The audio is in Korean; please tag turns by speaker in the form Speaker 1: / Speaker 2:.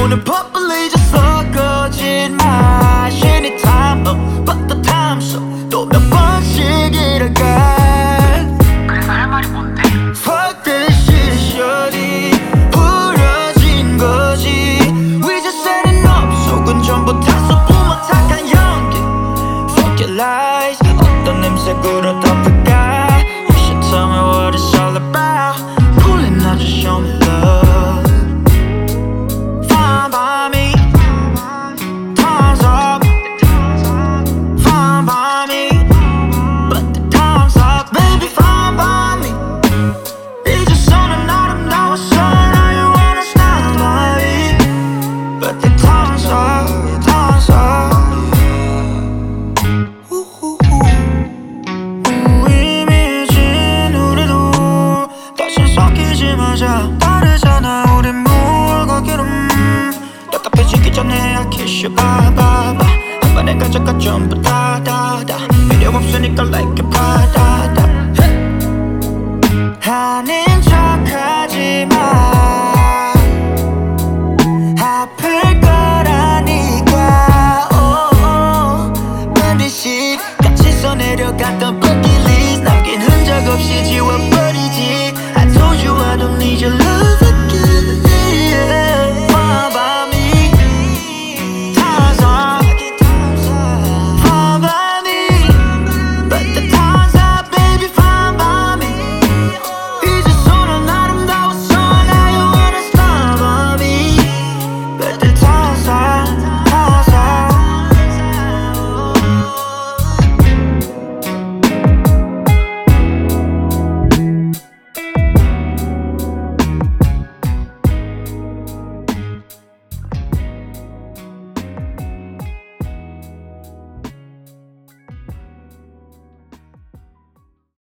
Speaker 1: 오늘 바쁠리 just 섞어진 맛 anytime but the time so 또 몇 번씩이랄까
Speaker 2: 그래서 할 말이 뭔데?
Speaker 1: Fuck this shit shorty 부러진 거지 We just setting up 속은 전부 다 소품어 착한 연기 Fuck your lies 어떤 냄새구로 덮을까 You should tell me what it's all about Pulling out just show me love Fine by me Time's up Fine by me But the time's up Baby fine by me 잊어서는 아름다웠어 Now you wanna stand by me But the time's up Time's up 우이미진 우리도 다시 섞이지 마자 다르잖아 우린 뭘 기름 답답해지기 전에 I kiss you bye bye bye 한 번에 가져가 전부 다 필요 없으니까 like a 바다다 아닌 척하지 마